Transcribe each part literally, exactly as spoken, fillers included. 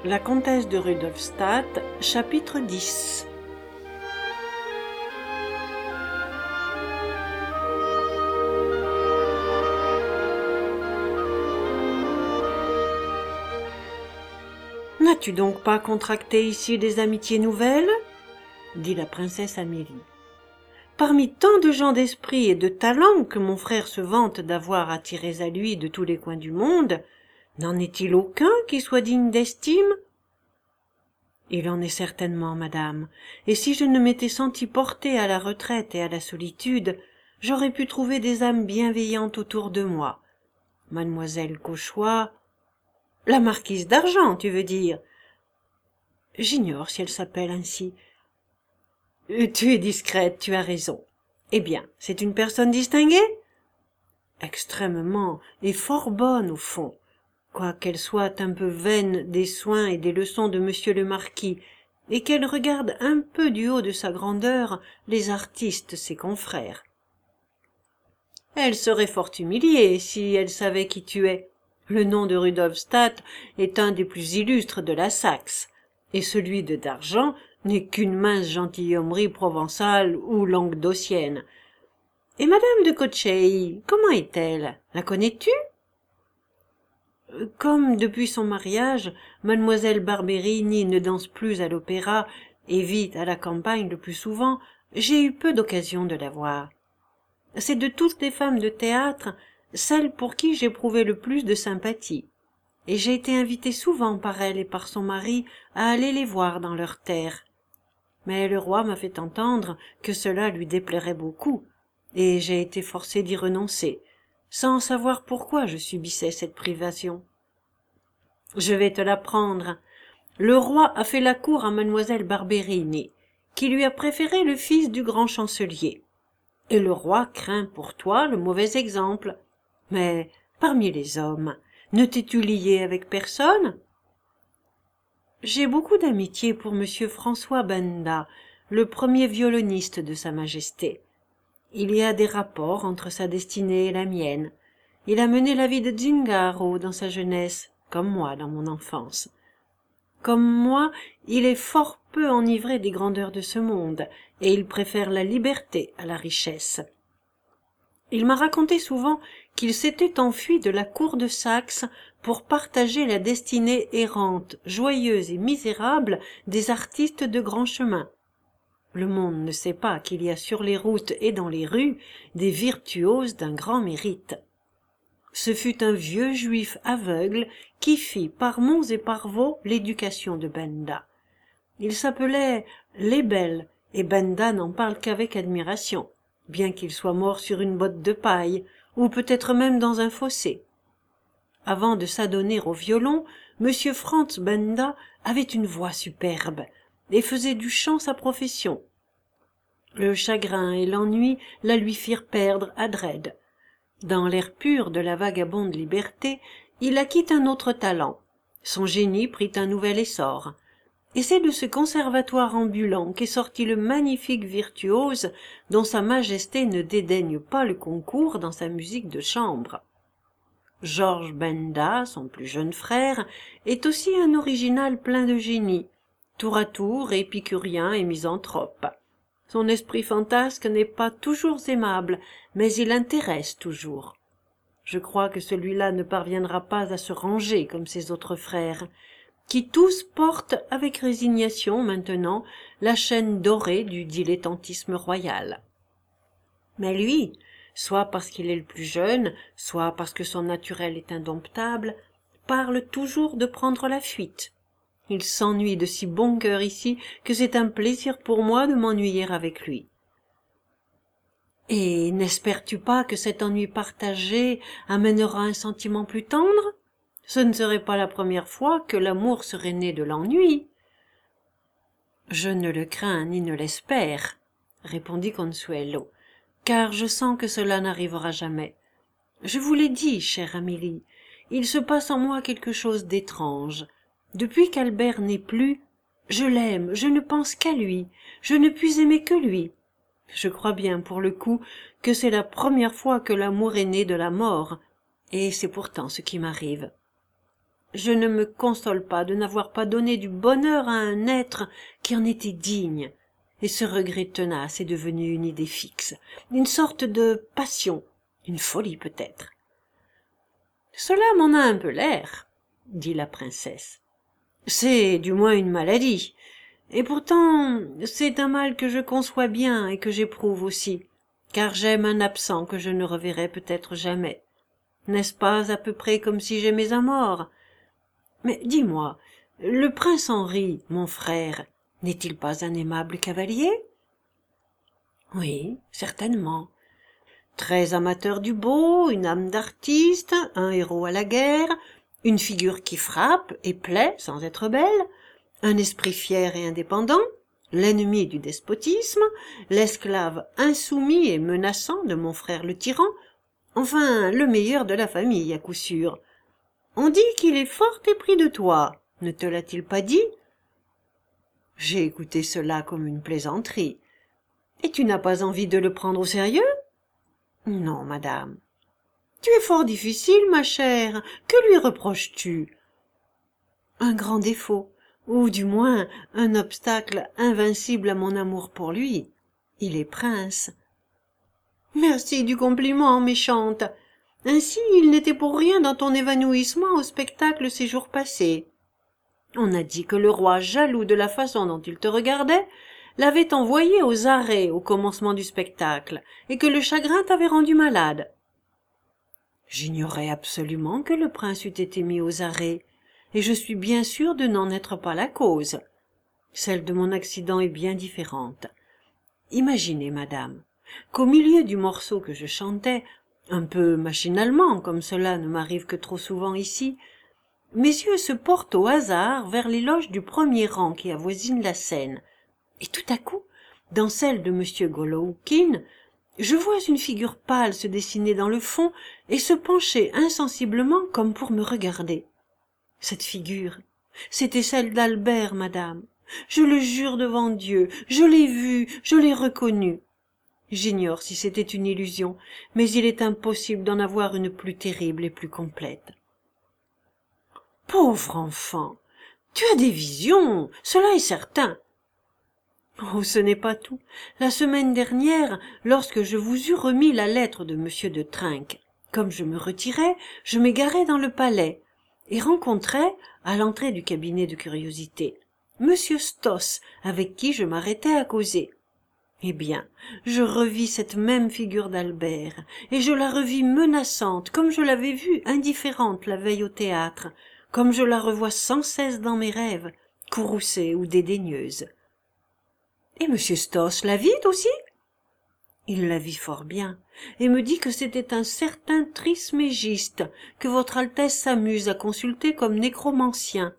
La comtesse de Rudolstadt, chapitre dix. N'as-tu donc pas contracté ici des amitiés nouvelles? Dit la princesse Amélie. Parmi tant de gens d'esprit et de talent que mon frère se vante d'avoir attirés à lui de tous les coins du monde, n'en est-il aucun qui soit digne d'estime? Il en est certainement, madame, et si je ne m'étais sentie portée à la retraite et à la solitude, j'aurais pu trouver des âmes bienveillantes autour de moi. Mademoiselle Cauchois... La marquise d'Argent, tu veux dire? J'ignore si elle s'appelle ainsi. Tu es discrète, tu as raison. Eh bien, c'est une personne distinguée? Extrêmement, et fort bonne au fond, quoiqu'elle soit un peu vaine des soins et des leçons de monsieur le marquis, et qu'elle regarde un peu du haut de sa grandeur les artistes, ses confrères. Elle serait fort humiliée si elle savait qui tu es. Le nom de Rudolstadt est un des plus illustres de la Saxe, et celui de d'Argent n'est qu'une mince gentilhommerie provençale ou languedocienne. Et madame de Cocheil, comment est-elle? La connais-tu? Comme depuis son mariage, mademoiselle Barberini ne danse plus à l'opéra et vit à la campagne le plus souvent, j'ai eu peu d'occasion de la voir. C'est de toutes les femmes de théâtre celle pour qui j'éprouvais le plus de sympathie, et j'ai été invitée souvent par elle et par son mari à aller les voir dans leurs terres. Mais le roi m'a fait entendre que cela lui déplairait beaucoup, et j'ai été forcée d'y renoncer, sans savoir pourquoi je subissais cette privation. Je vais te l'apprendre. Le roi a fait la cour à mademoiselle Barberini, qui lui a préféré le fils du grand chancelier. Et le roi craint pour toi le mauvais exemple. Mais, parmi les hommes, ne t'es-tu lié avec personne? J'ai beaucoup d'amitié pour monsieur François Benda, le premier violoniste de sa majesté. Il y a des rapports entre sa destinée et la mienne. Il a mené la vie de Zingaro dans sa jeunesse, comme moi dans mon enfance. Comme moi, il est fort peu enivré des grandeurs de ce monde, et il préfère la liberté à la richesse. Il m'a raconté souvent qu'il s'était enfui de la cour de Saxe pour partager la destinée errante, joyeuse et misérable des artistes de grand chemin. Le monde ne sait pas qu'il y a sur les routes et dans les rues des virtuoses d'un grand mérite. Ce fut un vieux juif aveugle qui fit par monts et par vaux l'éducation de Benda. Il s'appelait Lebel, et Benda n'en parle qu'avec admiration, bien qu'il soit mort sur une botte de paille, ou peut-être même dans un fossé. Avant de s'adonner au violon, monsieur Franz Benda avait une voix superbe, et faisait du chant sa profession. Le chagrin et l'ennui la lui firent perdre adrede. Dans l'air pur de la vagabonde liberté, il acquit un autre talent. Son génie prit un nouvel essor. Et c'est de ce conservatoire ambulant qu'est sorti le magnifique virtuose dont sa majesté ne dédaigne pas le concours dans sa musique de chambre. Georges Benda, son plus jeune frère, est aussi un original plein de génie, tour à tour épicurien et misanthrope. Son esprit fantasque n'est pas toujours aimable, mais il intéresse toujours. Je crois que celui-là ne parviendra pas à se ranger comme ses autres frères, qui tous portent avec résignation maintenant la chaîne dorée du dilettantisme royal. Mais lui, soit parce qu'il est le plus jeune, soit parce que son naturel est indomptable, parle toujours de prendre la fuite. Il s'ennuie de si bon cœur ici que c'est un plaisir pour moi de m'ennuyer avec lui. Et n'espères-tu pas que cet ennui partagé amènera un sentiment plus tendre? Ce ne serait pas la première fois que l'amour serait né de l'ennui. Je ne le crains ni ne l'espère, répondit Consuelo, car je sens que cela n'arrivera jamais. Je vous l'ai dit, chère Amélie, il se passe en moi quelque chose d'étrange. Depuis qu'Albert n'est plus, je l'aime, je ne pense qu'à lui, je ne puis aimer que lui. Je crois bien, pour le coup, que c'est la première fois que l'amour est né de la mort, et c'est pourtant ce qui m'arrive. Je ne me console pas de n'avoir pas donné du bonheur à un être qui en était digne, et ce regret tenace est devenu une idée fixe, une sorte de passion, une folie peut-être. Cela m'en a un peu l'air, dit la princesse. C'est du moins une maladie, et pourtant c'est un mal que je conçois bien et que j'éprouve aussi, car j'aime un absent que je ne reverrai peut-être jamais. N'est-ce pas à peu près comme si j'aimais un mort? Mais dis-moi, le prince Henri, mon frère, n'est-il pas un aimable cavalier? Oui, certainement. Très amateur du beau, une âme d'artiste, un héros à la guerre, une figure qui frappe et plaît sans être belle, un esprit fier et indépendant, l'ennemi du despotisme, l'esclave insoumis et menaçant de mon frère le tyran, enfin le meilleur de la famille à coup sûr. On dit qu'il est fort épris de toi, ne te l'a-t-il pas dit? J'ai écouté cela comme une plaisanterie. Et tu n'as pas envie de le prendre au sérieux? Non, madame. Tu es fort difficile, ma chère. Que lui reproches-tu? Un grand défaut, ou du moins un obstacle invincible à mon amour pour lui. Il est prince. Merci du compliment, méchante. Ainsi, il n'était pour rien dans ton évanouissement au spectacle ces jours passés. On a dit que le roi, jaloux de la façon dont il te regardait, l'avait envoyé aux arrêts au commencement du spectacle, et que le chagrin t'avait rendu malade. J'ignorais absolument que le prince eût été mis aux arrêts, et je suis bien sûre de n'en être pas la cause. Celle de mon accident est bien différente. Imaginez, madame, qu'au milieu du morceau que je chantais, un peu machinalement, comme cela ne m'arrive que trop souvent ici, mes yeux se portent au hasard vers les loges du premier rang qui avoisinent la scène, et tout à coup, dans celle de M. Goloukine, je vois une figure pâle se dessiner dans le fond et se pencher insensiblement comme pour me regarder. Cette figure, c'était celle d'Albert, madame. Je le jure devant Dieu, je l'ai vue, je l'ai reconnue. J'ignore si c'était une illusion, mais il est impossible d'en avoir une plus terrible et plus complète. Pauvre enfant, tu as des visions, cela est certain. Oh, ce n'est pas tout. La semaine dernière, lorsque je vous eus remis la lettre de Monsieur de Trinques, comme je me retirais, je m'égarai dans le palais et rencontrai, à l'entrée du cabinet de curiosité, Monsieur Stoss, avec qui je m'arrêtais à causer. Eh bien, je revis cette même figure d'Albert, et je la revis menaçante, comme je l'avais vue indifférente la veille au théâtre, comme je la revois sans cesse dans mes rêves, courroucée ou dédaigneuse. Et Monsieur Stoss la vit aussi? Il la vit fort bien, et me dit que c'était un certain Trismégiste, que votre Altesse s'amuse à consulter comme nécromancien.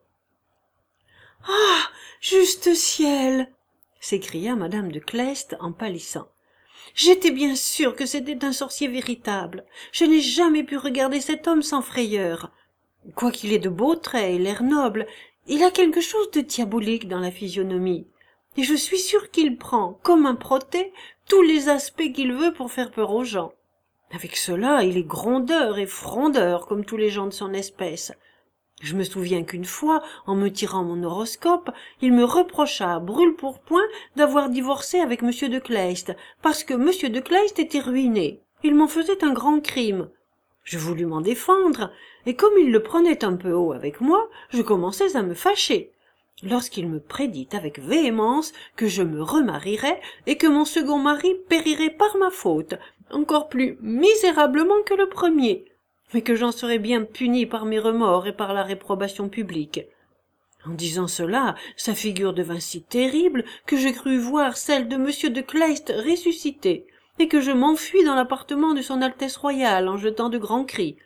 « Ah, juste ciel !» s'écria madame de Clèst en pâlissant. « J'étais bien sûre que c'était un sorcier véritable. Je n'ai jamais pu regarder cet homme sans frayeur. Quoiqu'il ait de beaux traits et l'air noble, il a quelque chose de diabolique dans la physionomie. Et je suis sûre qu'il prend, comme un protée, tous les aspects qu'il veut pour faire peur aux gens. Avec cela, il est grondeur et frondeur, comme tous les gens de son espèce. Je me souviens qu'une fois, en me tirant mon horoscope, il me reprocha à brûle-pourpoint d'avoir divorcé avec Monsieur de Clèst, parce que Monsieur de Clèst était ruiné. Il m'en faisait un grand crime. Je voulus m'en défendre, et comme il le prenait un peu haut avec moi, je commençais à me fâcher. Lorsqu'il me prédit avec véhémence que je me remarierais et que mon second mari périrait par ma faute, encore plus misérablement que le premier, mais que j'en serais bien puni par mes remords et par la réprobation publique. En disant cela, sa figure devint si terrible que je crus voir celle de Monsieur de Clèst ressusciter, et que je m'enfuis dans l'appartement de son Altesse royale en jetant de grands cris.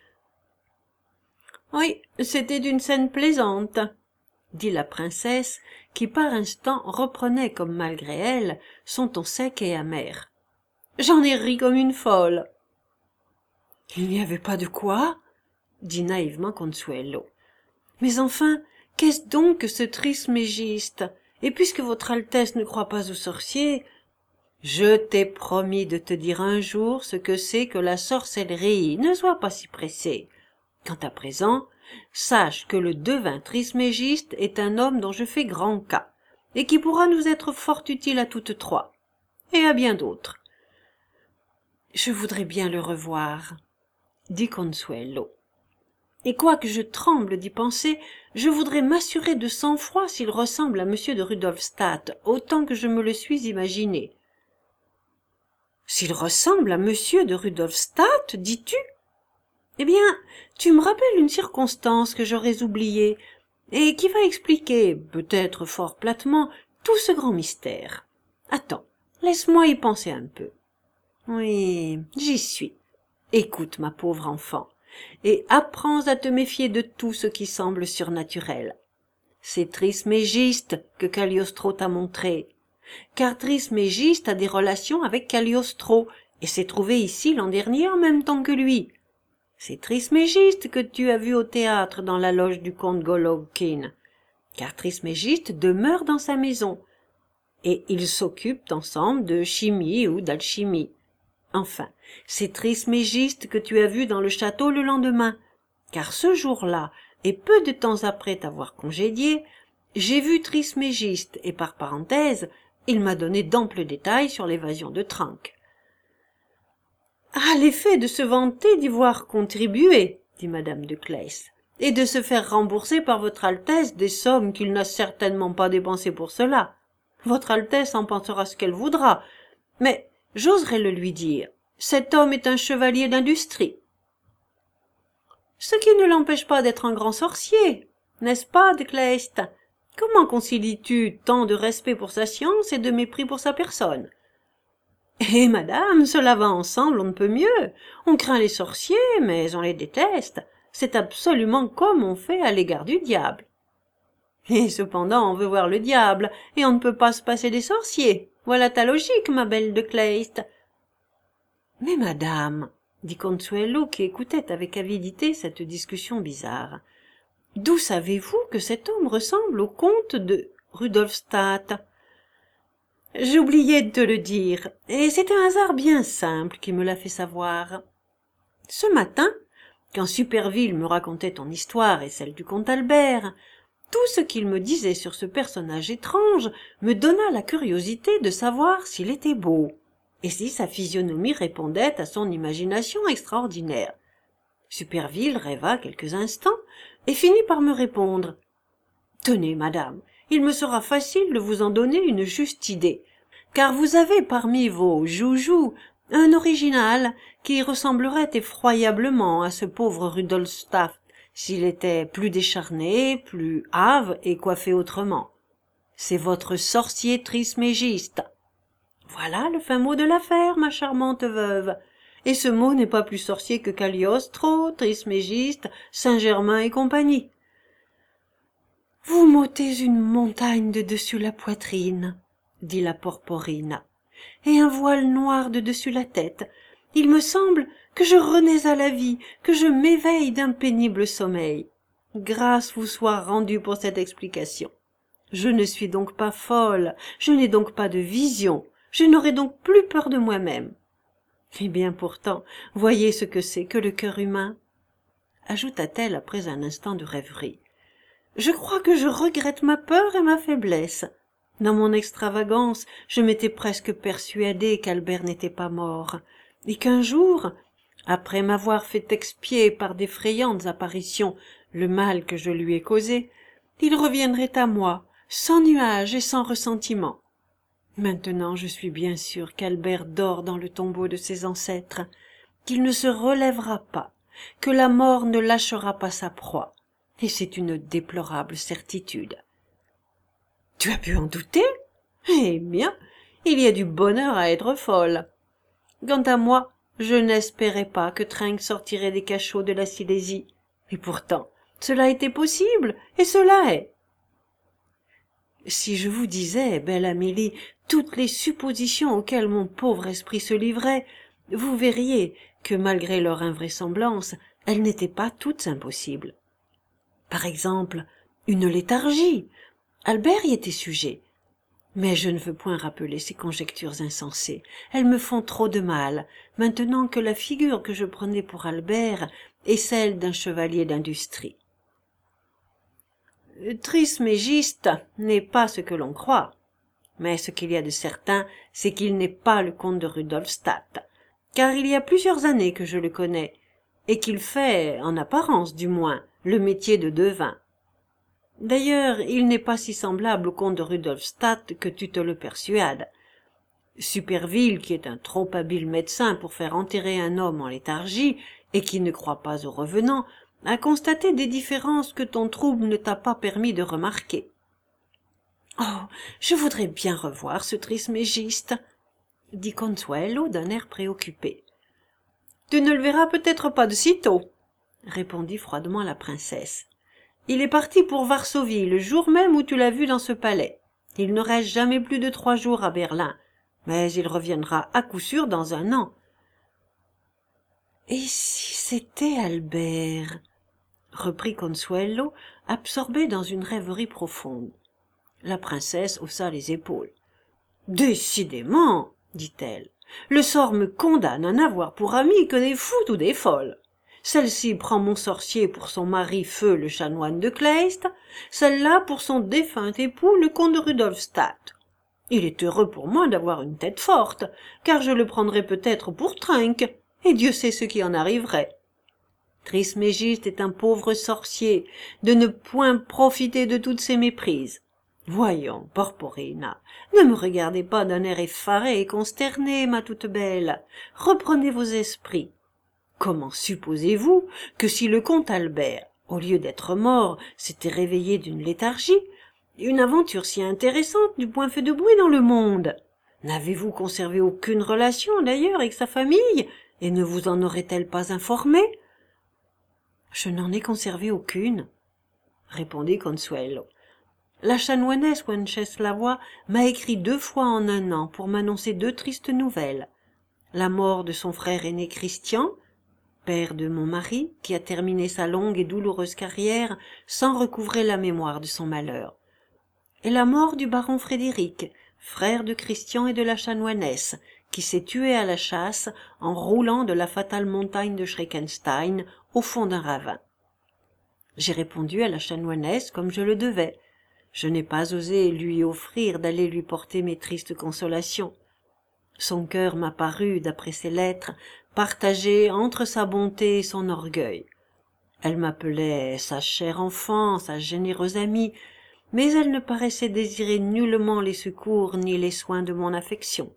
Oui, c'était une scène plaisante, dit la princesse, qui par instant reprenait, comme malgré elle, son ton sec et amer. J'en ai ri comme une folle. Il n'y avait pas de quoi, dit naïvement Consuelo. Mais enfin, qu'est-ce donc que ce Trismégiste? Et puisque votre Altesse ne croit pas aux sorciers, je t'ai promis de te dire un jour ce que c'est que la sorcellerie. Ne sois pas si pressé. Quant à présent, sache que le devin Trismégiste est un homme dont je fais grand cas, et qui pourra nous être fort utile à toutes trois, et à bien d'autres. »« Je voudrais bien le revoir, » dit Consuelo. « Et quoique je tremble d'y penser, je voudrais m'assurer de sang-froid s'il ressemble à monsieur de Rudolstadt, autant que je me le suis imaginé. »« S'il ressemble à monsieur de Rudolstadt, dis-tu ? Eh bien, tu me rappelles une circonstance que j'aurais oubliée, et qui va expliquer, peut-être fort platement, tout ce grand mystère. Attends, laisse-moi y penser un peu. Oui, j'y suis. Écoute, ma pauvre enfant, et apprends à te méfier de tout ce qui semble surnaturel. C'est Trismégiste que Cagliostro t'a montré, car Trismégiste a des relations avec Cagliostro, et s'est trouvé ici l'an dernier en même temps que lui. C'est Trismégiste que tu as vu au théâtre dans la loge du comte Golovkin, car Trismégiste demeure dans sa maison, et ils s'occupent ensemble de chimie ou d'alchimie. Enfin, c'est Trismégiste que tu as vu dans le château le lendemain, car ce jour-là, et peu de temps après t'avoir congédié, j'ai vu Trismégiste, et par parenthèse, il m'a donné d'amples détails sur l'évasion de Trank. « À l'effet de se vanter d'y voir contribué, » dit madame de Claes, « et de se faire rembourser par votre Altesse des sommes qu'il n'a certainement pas dépensées pour cela. Votre Altesse en pensera ce qu'elle voudra, mais j'oserais le lui dire, cet homme est un chevalier d'industrie. Ce qui ne l'empêche pas d'être un grand sorcier, n'est-ce pas, de Kleist? Comment concilies-tu tant de respect pour sa science et de mépris pour sa personne? Eh, madame, cela va ensemble, on ne peut mieux. On craint les sorciers, mais on les déteste. C'est absolument comme on fait à l'égard du diable. Et cependant, on veut voir le diable, et on ne peut pas se passer des sorciers. Voilà ta logique, ma belle de Kleist. Mais madame, dit Consuelo, qui écoutait avec avidité cette discussion bizarre, d'où savez-vous que cet homme ressemble au comte de Rudolstadt? J'oubliais de te le dire, et c'est un hasard bien simple qui me l'a fait savoir. Ce matin, quand Superville me racontait ton histoire et celle du comte Albert, tout ce qu'il me disait sur ce personnage étrange me donna la curiosité de savoir s'il était beau, et si sa physionomie répondait à son imagination extraordinaire. Superville rêva quelques instants et finit par me répondre. « Tenez, madame, il me sera facile de vous en donner une juste idée, car vous avez parmi vos joujoux un original qui ressemblerait effroyablement à ce pauvre Rudolstadt s'il était plus décharné, plus hâve et coiffé autrement. C'est votre sorcier Trismégiste. Voilà le fin mot de l'affaire, ma charmante veuve. Et ce mot n'est pas plus sorcier que Cagliostro, Trismégiste, Saint-Germain et compagnie. Vous m'ôtez une montagne de dessus la poitrine, dit la Porporina, et un voile noir de dessus la tête. Il me semble que je renais à la vie, que je m'éveille d'un pénible sommeil. Grâce vous soit rendue pour cette explication. Je ne suis donc pas folle, je n'ai donc pas de vision, je n'aurai donc plus peur de moi-même. Eh bien pourtant, voyez ce que c'est que le cœur humain, ajouta-t-elle après un instant de rêverie. Je crois que je regrette ma peur et ma faiblesse. Dans mon extravagance, je m'étais presque persuadée qu'Albert n'était pas mort, et qu'un jour, après m'avoir fait expier par d'effrayantes apparitions le mal que je lui ai causé, il reviendrait à moi, sans nuage et sans ressentiment. Maintenant je suis bien sûre qu'Albert dort dans le tombeau de ses ancêtres, qu'il ne se relèvera pas, que la mort ne lâchera pas sa proie, et c'est une déplorable certitude. Tu as pu en douter? Eh bien, il y a du bonheur à être folle. Quant à moi, je n'espérais pas que Trenck sortirait des cachots de la Silésie, et pourtant, cela était possible, et cela est. Si je vous disais, belle Amélie, toutes les suppositions auxquelles mon pauvre esprit se livrait, vous verriez que, malgré leur invraisemblance, elles n'étaient pas toutes impossibles. Par exemple, une léthargie. Albert y était sujet. Mais je ne veux point rappeler ces conjectures insensées. Elles me font trop de mal, maintenant que la figure que je prenais pour Albert est celle d'un chevalier d'industrie. Trismégiste n'est pas ce que l'on croit. Mais ce qu'il y a de certain, c'est qu'il n'est pas le comte de Rudolstadt, car il y a plusieurs années que je le connais, et qu'il fait, en apparence du moins, le métier de devin. D'ailleurs, il n'est pas si semblable au comte de Rudolstadt que tu te le persuades. Superville, qui est un trop habile médecin pour faire enterrer un homme en léthargie, et qui ne croit pas aux revenants, a constaté des différences que ton trouble ne t'a pas permis de remarquer. « Oh, je voudrais bien revoir ce Trismégiste, » dit Consuelo d'un air préoccupé. « Tu ne le verras peut-être pas de sitôt, » répondit froidement la princesse. « Il est parti pour Varsovie le jour même où tu l'as vu dans ce palais. Il ne reste jamais plus de trois jours à Berlin, mais il reviendra à coup sûr dans un an. »« Et si c'était Albert ?» reprit Consuelo, absorbé dans une rêverie profonde. La princesse haussa les épaules. « Décidément, dit-elle, le sort me condamne à n'avoir pour amis que des fous ou des folles. Celle-ci prend mon sorcier pour son mari feu le chanoine de Kleist, celle-là pour son défunt époux le comte de Rudolstadt. Il est heureux pour moi d'avoir une tête forte, car je le prendrais peut-être pour trinque, et Dieu sait ce qui en arriverait. Trismégiste est un pauvre sorcier, de ne point profiter de toutes ses méprises. Voyons, Porporina, ne me regardez pas d'un air effaré et consterné, ma toute belle. Reprenez vos esprits. Comment supposez-vous que si le comte Albert, au lieu d'être mort, s'était réveillé d'une léthargie, une aventure si intéressante n'eût point fait de bruit dans le monde? N'avez-vous conservé aucune relation, d'ailleurs, avec sa famille, et ne vous en aurait-elle pas informé? Je n'en ai conservé aucune, répondit Consuelo. La chanoinesse Wenceslavois m'a écrit deux fois en un an pour m'annoncer deux tristes nouvelles. La mort de son frère aîné Christian, père de mon mari, qui a terminé sa longue et douloureuse carrière sans recouvrer la mémoire de son malheur, et la mort du baron Frédéric, frère de Christian et de la chanoinesse, qui s'est tué à la chasse en roulant de la fatale montagne de Schreckenstein au fond d'un ravin. J'ai répondu à la chanoinesse comme je le devais. Je n'ai pas osé lui offrir d'aller lui porter mes tristes consolations. Son cœur m'a paru, d'après ses lettres, partagé entre sa bonté et son orgueil. Elle m'appelait sa chère enfant, sa généreuse amie, mais elle ne paraissait désirer nullement les secours ni les soins de mon affection.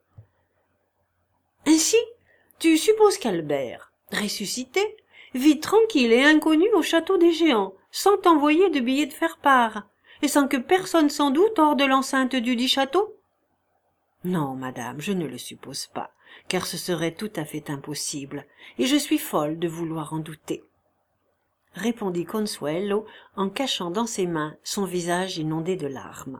Ainsi, tu supposes qu'Albert, ressuscité, vit tranquille et inconnu au château des Géants, sans t'envoyer de billets de faire-part, et sans que personne s'en doute hors de l'enceinte dudit château? Non, madame, je ne le suppose pas, car ce serait tout à fait impossible, et je suis folle de vouloir en douter, répondit Consuelo en cachant dans ses mains son visage inondé de larmes.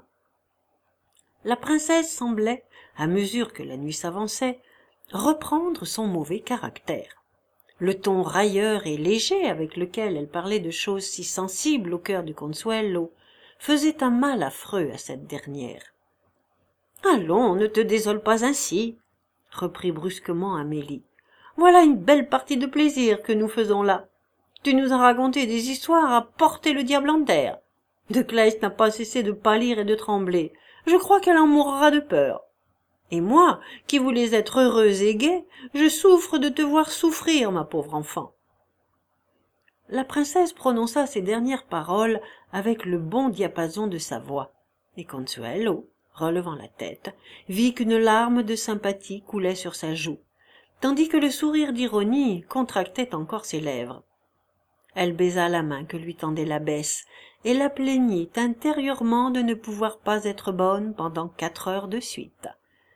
La princesse semblait, à mesure que la nuit s'avançait, reprendre son mauvais caractère. Le ton railleur et léger avec lequel elle parlait de choses si sensibles au cœur de Consuelo faisait un mal affreux à cette dernière. « Allons, ne te désole pas ainsi, » reprit brusquement Amélie. « Voilà une belle partie de plaisir que nous faisons là. Tu nous as raconté des histoires à porter le diable en terre. De Kleist n'a pas cessé de pâlir et de trembler. Je crois qu'elle en mourra de peur. Et moi, qui voulais être heureuse et gaie, je souffre de te voir souffrir, ma pauvre enfant. » La princesse prononça ces dernières paroles avec le bon diapason de sa voix, et Consuelo, relevant la tête, vit qu'une larme de sympathie coulait sur sa joue, tandis que le sourire d'ironie contractait encore ses lèvres. Elle baisa la main que lui tendait l'abbesse, et la plaignit intérieurement de ne pouvoir pas être bonne pendant quatre heures de suite.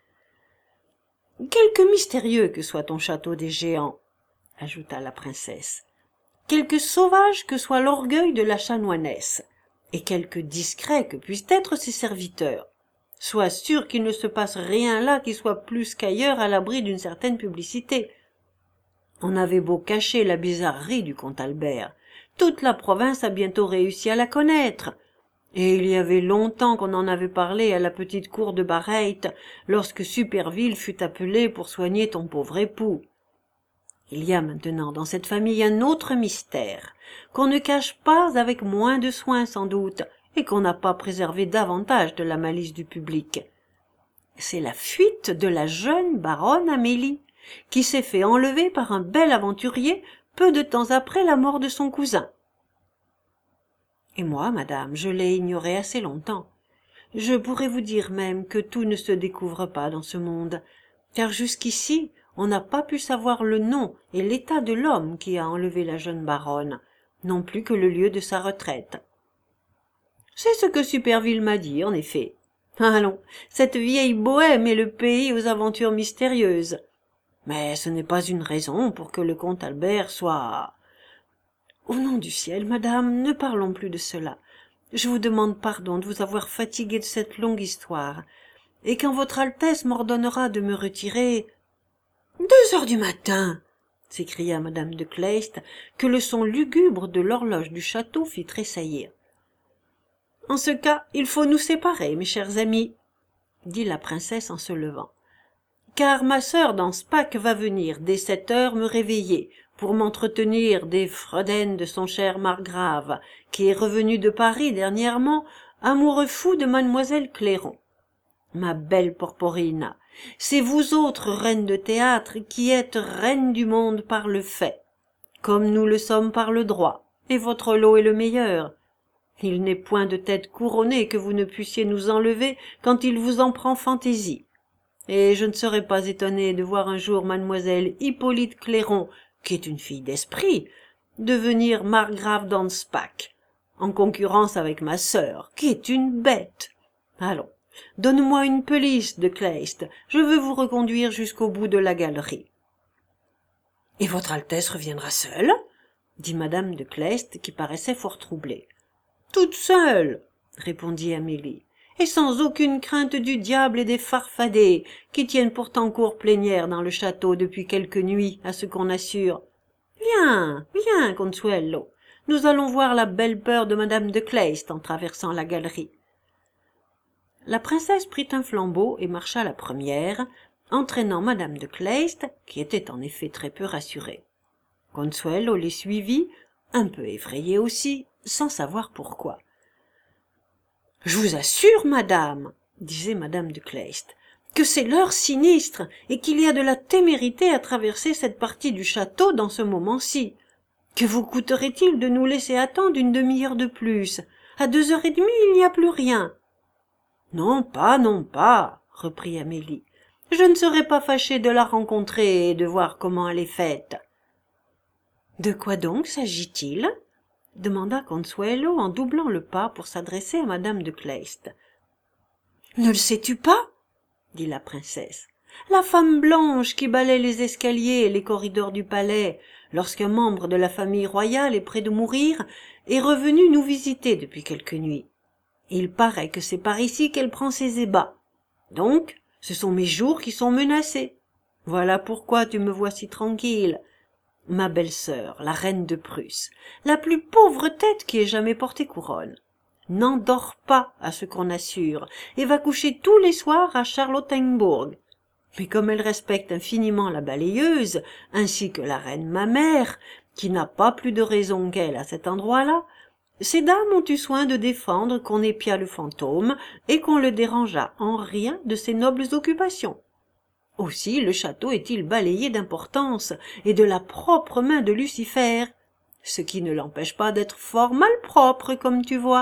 « Quelque mystérieux que soit ton château des Géants, » ajouta la princesse, « quelque sauvage que soit l'orgueil de la chanoinesse, et quelque discret que puissent être ses serviteurs, sois sûr qu'il ne se passe rien là qui soit plus qu'ailleurs à l'abri d'une certaine publicité. On avait beau cacher la bizarrerie du comte Albert, toute la province a bientôt réussi à la connaître, et il y avait longtemps qu'on en avait parlé à la petite cour de Barreit, lorsque Superville fut appelé pour soigner ton pauvre époux. Il y a maintenant dans cette famille un autre mystère, qu'on ne cache pas avec moins de soin sans doute, et qu'on n'a pas préservé davantage de la malice du public. C'est la fuite de la jeune baronne Amélie, qui s'est fait enlever par un bel aventurier peu de temps après la mort de son cousin. Et moi, madame, je l'ai ignoré assez longtemps. Je pourrais vous dire même que tout ne se découvre pas dans ce monde, car jusqu'ici on n'a pas pu savoir le nom et l'état de l'homme qui a enlevé la jeune baronne, non plus que le lieu de sa retraite. C'est ce que Superville m'a dit, en effet. Allons, cette vieille bohème est le pays aux aventures mystérieuses. Mais ce n'est pas une raison pour que le comte Albert soit... Au nom du ciel, madame, ne parlons plus de cela. Je vous demande pardon de vous avoir fatigué de cette longue histoire, et quand votre Altesse m'ordonnera de me retirer... Deux heures du matin, s'écria madame de Kleist, que le son lugubre de l'horloge du château fit tressaillir. En ce cas, il faut nous séparer, mes chers amis, dit la princesse en se levant, car ma sœur d'Anspach va venir dès sept heures me réveiller pour m'entretenir des fredaines de son cher margrave, qui est revenu de Paris dernièrement, amoureux fou de mademoiselle Clairon. Ma belle Porporina, c'est vous autres reines de théâtre qui êtes reines du monde par le fait, comme nous le sommes par le droit, et votre lot est le meilleur. Il n'est point de tête couronnée que vous ne puissiez nous enlever quand il vous en prend fantaisie. Et je ne serais pas étonnée de voir un jour mademoiselle Hippolyte Clairon, qui est une fille d'esprit, devenir margrave d'Anspach, en concurrence avec ma sœur, qui est une bête. Allons, donne-moi une pelisse de Kleist, je veux vous reconduire jusqu'au bout de la galerie. Et votre Altesse reviendra seule? Dit madame de Kleist, qui paraissait fort troublée. Toute seule, répondit Amélie, et sans aucune crainte du diable et des farfadets, qui tiennent pourtant cour plénière dans le château depuis quelques nuits, à ce qu'on assure. Viens, viens, Consuelo, nous allons voir la belle peur de madame de Kleist en traversant la galerie. La princesse prit un flambeau et marcha la première, entraînant madame de Kleist, qui était en effet très peu rassurée. Consuelo les suivit, un peu effrayée aussi, sans savoir pourquoi. « Je vous assure, madame, disait madame de Kleist, que c'est l'heure sinistre et qu'il y a de la témérité à traverser cette partie du château dans ce moment-ci. Que vous coûterait-il de nous laisser attendre une demi-heure de plus? À deux heures et demie, il n'y a plus rien. »« Non pas, non pas, reprit Amélie. Je ne serais pas fâchée de la rencontrer et de voir comment elle est faite. »« De quoi donc s'agit-il » demanda Consuelo en doublant le pas pour s'adresser à madame de Kleist. « Ne le sais-tu pas » dit la princesse. « La femme blanche qui balaie les escaliers et les corridors du palais, lorsqu'un membre de la famille royale est près de mourir, est revenu nous visiter depuis quelques nuits. Il paraît que c'est par ici qu'elle prend ses ébats. Donc, ce sont mes jours qui sont menacés. Voilà pourquoi tu me vois si tranquille. Ma belle-sœur, la reine de Prusse, la plus pauvre tête qui ait jamais porté couronne, n'endort pas à ce qu'on assure, et va coucher tous les soirs à Charlottenbourg. Mais comme elle respecte infiniment la balayeuse, ainsi que la reine ma mère, qui n'a pas plus de raison qu'elle à cet endroit-là, ces dames ont eu soin de défendre qu'on épiât le fantôme et qu'on le dérangeât en rien de ses nobles occupations. Aussi le château est-il balayé d'importance et de la propre main de Lucifer, ce qui ne l'empêche pas d'être fort malpropre, comme tu vois. »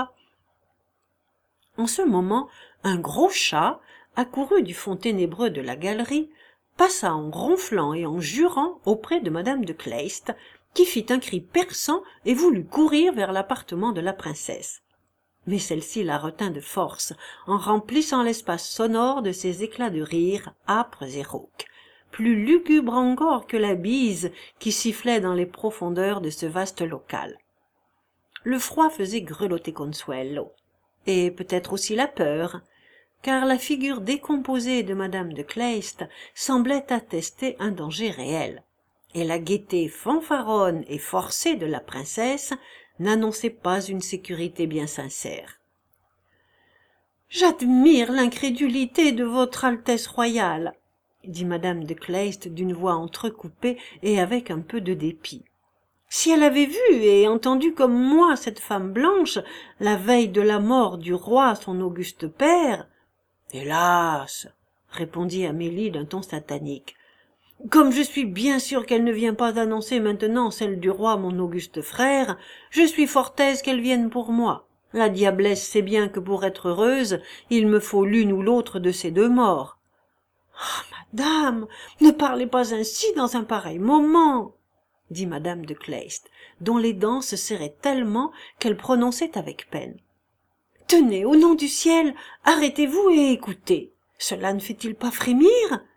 En ce moment, un gros chat, accouru du fond ténébreux de la galerie, passa en ronflant et en jurant auprès de madame de Kleist, qui fit un cri perçant et voulut courir vers l'appartement de la princesse. Mais celle-ci la retint de force, en remplissant l'espace sonore de ses éclats de rire âpres et rauques, plus lugubres encore que la bise qui sifflait dans les profondeurs de ce vaste local. Le froid faisait grelotter Consuelo, et peut-être aussi la peur, car la figure décomposée de madame de Kleist semblait attester un danger réel, et la gaieté fanfaronne et forcée de la princesse n'annonçait pas une sécurité bien sincère. « J'admire l'incrédulité de votre Altesse royale, » dit madame de Kleist d'une voix entrecoupée et avec un peu de dépit. Si elle avait vu et entendu comme moi cette femme blanche, la veille de la mort du roi son auguste père... Hélas, répondit Amélie d'un ton satanique, comme je suis bien sûre qu'elle ne vient pas annoncer maintenant celle du roi mon auguste frère, je suis fort aise qu'elle vienne pour moi. La diablesse sait bien que pour être heureuse, il me faut l'une ou l'autre de ces deux morts. Ah, madame, ne parlez pas ainsi dans un pareil moment, dit madame de Kleist, dont les dents se serraient tellement qu'elle prononçait avec peine. Tenez, au nom du ciel, arrêtez-vous et écoutez. Cela ne fait-il pas frémir?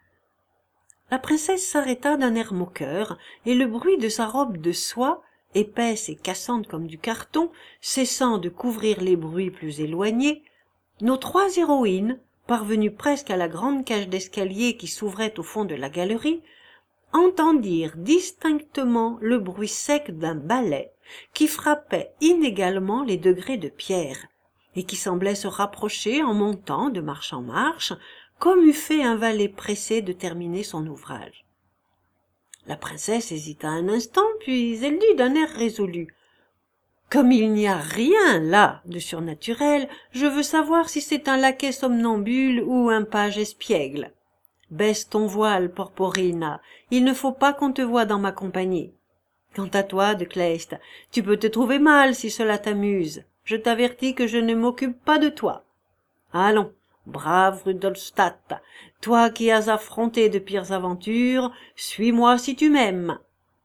La princesse s'arrêta d'un air moqueur, et le bruit de sa robe de soie, épaisse et cassante comme du carton, cessant de couvrir les bruits plus éloignés, nos trois héroïnes, parvenues presque à la grande cage d'escalier qui s'ouvrait au fond de la galerie, entendirent distinctement le bruit sec d'un balai qui frappait inégalement les degrés de pierre, et qui semblait se rapprocher en montant de marche en marche, comme eût fait un valet pressé de terminer son ouvrage. La princesse hésita un instant, puis elle dit d'un air résolu. « Comme il n'y a rien là de surnaturel, je veux savoir si c'est un laquais somnambule ou un page espiègle. Baisse ton voile, Porporina, il ne faut pas qu'on te voie dans ma compagnie. Quant à toi, de Kleist, tu peux te trouver mal si cela t'amuse. Je t'avertis que je ne m'occupe pas de toi. Allons, brave Rudolstadt, toi qui as affronté de pires aventures, suis-moi si tu m'aimes. »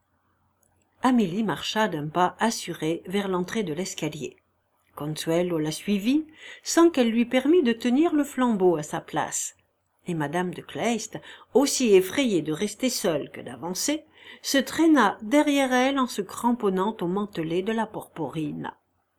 Amélie marcha d'un pas assuré vers l'entrée de l'escalier. Consuelo la suivit, sans qu'elle lui permît de tenir le flambeau à sa place, et madame de Kleist, aussi effrayée de rester seule que d'avancer, se traîna derrière elle en se cramponnant au mantelet de la Porporina.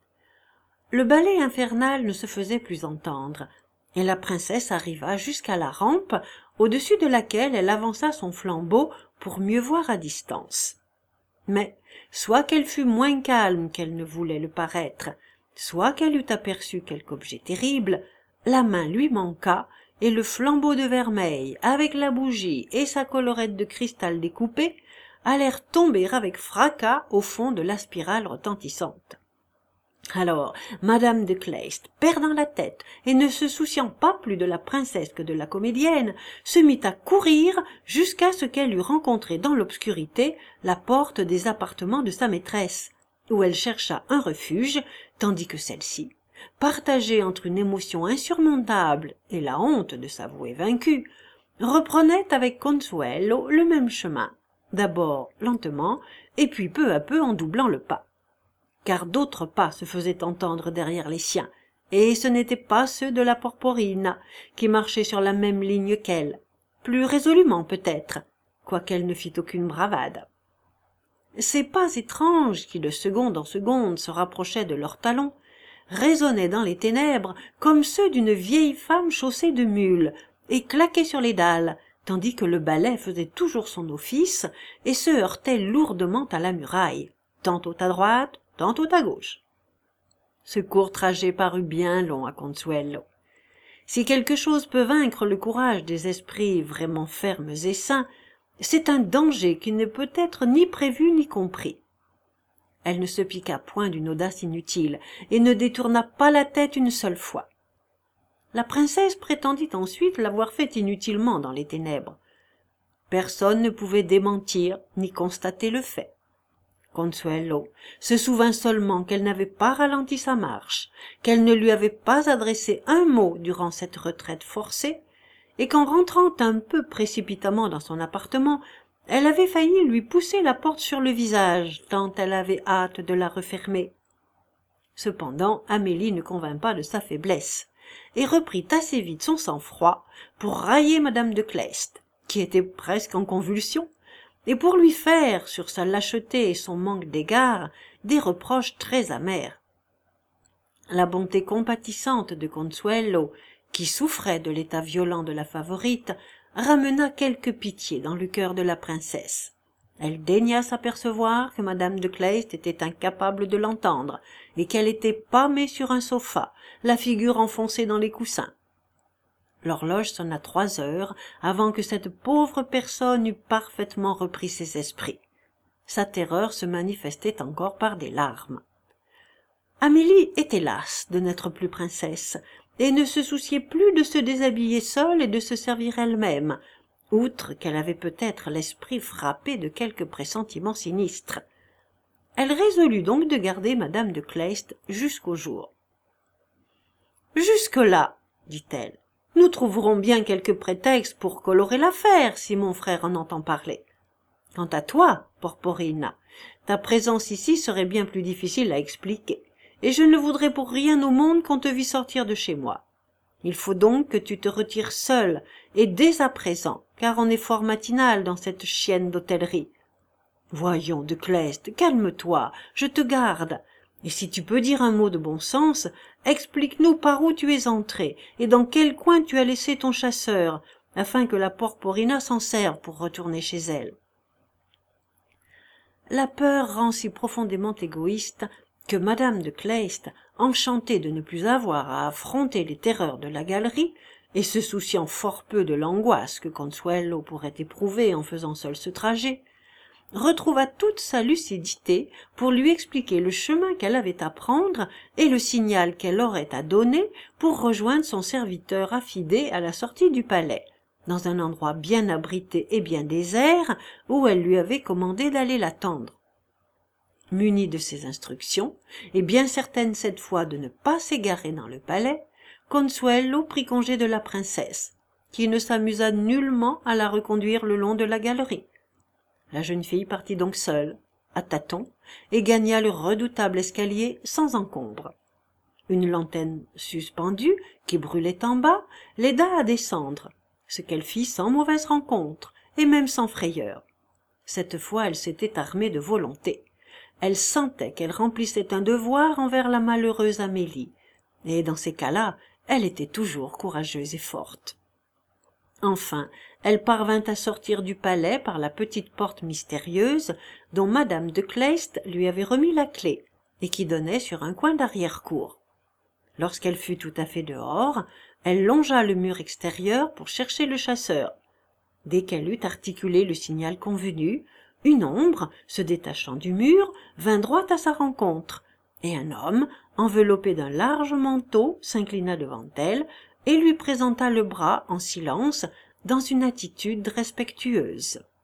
Le balai infernal ne se faisait plus entendre, et la princesse arriva jusqu'à la rampe, au-dessus de laquelle elle avança son flambeau pour mieux voir à distance. Mais, soit qu'elle fût moins calme qu'elle ne voulait le paraître, soit qu'elle eût aperçu quelque objet terrible, la main lui manqua, et le flambeau de vermeil, avec la bougie et sa collerette de cristal découpée, allèrent tomber avec fracas au fond de la spirale retentissante. Alors, madame de Kleist, perdant la tête et ne se souciant pas plus de la princesse que de la comédienne, se mit à courir jusqu'à ce qu'elle eût rencontré dans l'obscurité la porte des appartements de sa maîtresse, où elle chercha un refuge, tandis que celle-ci, partagée entre une émotion insurmontable et la honte de s'avouer vaincue, reprenait avec Consuelo le même chemin, d'abord lentement, et puis peu à peu en doublant le pas. Car d'autres pas se faisaient entendre derrière les siens, et ce n'étaient pas ceux de la Porporina, qui marchait sur la même ligne qu'elle, plus résolument peut-être, quoiqu'elle ne fît aucune bravade. Ces pas étranges, qui de seconde en seconde se rapprochaient de leurs talons, résonnaient dans les ténèbres comme ceux d'une vieille femme chaussée de mules, et claquaient sur les dalles, tandis que le balai faisait toujours son office, et se heurtait lourdement à la muraille, tantôt à droite, tantôt à gauche. Ce court trajet parut bien long à Consuelo. Si quelque chose peut vaincre le courage des esprits vraiment fermes et sains, c'est un danger qui ne peut être ni prévu ni compris. Elle ne se piqua point d'une audace inutile, et ne détourna pas la tête une seule fois. La princesse prétendit ensuite l'avoir fait inutilement dans les ténèbres. Personne ne pouvait démentir ni constater le fait. Consuelo se souvint seulement qu'elle n'avait pas ralenti sa marche, qu'elle ne lui avait pas adressé un mot durant cette retraite forcée, et qu'en rentrant un peu précipitamment dans son appartement, elle avait failli lui pousser la porte sur le visage, tant elle avait hâte de la refermer. Cependant, Amélie ne convint pas de sa faiblesse, et reprit assez vite son sang-froid pour railler madame de Kleist, qui était presque en convulsions, et pour lui faire, sur sa lâcheté et son manque d'égard, des reproches très amers. La bonté compatissante de Consuelo, qui souffrait de l'état violent de la favorite, ramena quelque pitié dans le cœur de la princesse. Elle daigna s'apercevoir que madame de Kleist était incapable de l'entendre, et qu'elle était pâmée sur un sofa, la figure enfoncée dans les coussins. L'horloge sonna trois heures avant que cette pauvre personne eût parfaitement repris ses esprits. Sa terreur se manifestait encore par des larmes. Amélie était lasse de n'être plus princesse, et ne se souciait plus de se déshabiller seule et de se servir elle-même, outre qu'elle avait peut-être l'esprit frappé de quelque pressentiment sinistre. Elle résolut donc de garder madame de Cleyst jusqu'au jour. « Jusque-là, dit-elle, nous trouverons bien quelque prétexte pour colorer l'affaire, si mon frère en entend parler. Quant à toi, Porporina, ta présence ici serait bien plus difficile à expliquer, et je ne voudrais pour rien au monde qu'on te vît sortir de chez moi. Il faut donc que tu te retires seule, et dès à présent, car on est fort matinal dans cette chienne d'hôtellerie. Voyons, de Cleyst, calme-toi, je te garde. Et si tu peux dire un mot de bon sens, explique-nous par où tu es entré, et dans quel coin tu as laissé ton chasseur, afin que la Porporina s'en serve pour retourner chez elle. » La peur rend si profondément égoïste que madame de Cleyst, enchantée de ne plus avoir à affronter les terreurs de la galerie, et se souciant fort peu de l'angoisse que Consuelo pourrait éprouver en faisant seul ce trajet, retrouva toute sa lucidité pour lui expliquer le chemin qu'elle avait à prendre et le signal qu'elle aurait à donner pour rejoindre son serviteur affidé à la sortie du palais, dans un endroit bien abrité et bien désert, où elle lui avait commandé d'aller l'attendre. Munie de ces instructions, et bien certaine cette fois de ne pas s'égarer dans le palais, Consuelo prit congé de la princesse, qui ne s'amusa nullement à la reconduire le long de la galerie. La jeune fille partit donc seule, à tâtons, et gagna le redoutable escalier sans encombre. Une lanterne suspendue, qui brûlait en bas, l'aida à descendre, ce qu'elle fit sans mauvaise rencontre, et même sans frayeur. Cette fois elle s'était armée de volonté. Elle sentait qu'elle remplissait un devoir envers la malheureuse Amélie, et dans ces cas-là, elle était toujours courageuse et forte. Enfin, elle parvint à sortir du palais par la petite porte mystérieuse dont madame de Cleyst lui avait remis la clé, et qui donnait sur un coin d'arrière-cour. Lorsqu'elle fut tout à fait dehors, elle longea le mur extérieur pour chercher le chasseur. Dès qu'elle eut articulé le signal convenu, une ombre, se détachant du mur, vint droit à sa rencontre, et un homme, enveloppé d'un large manteau, s'inclina devant elle et lui présenta le bras en silence, dans une attitude respectueuse.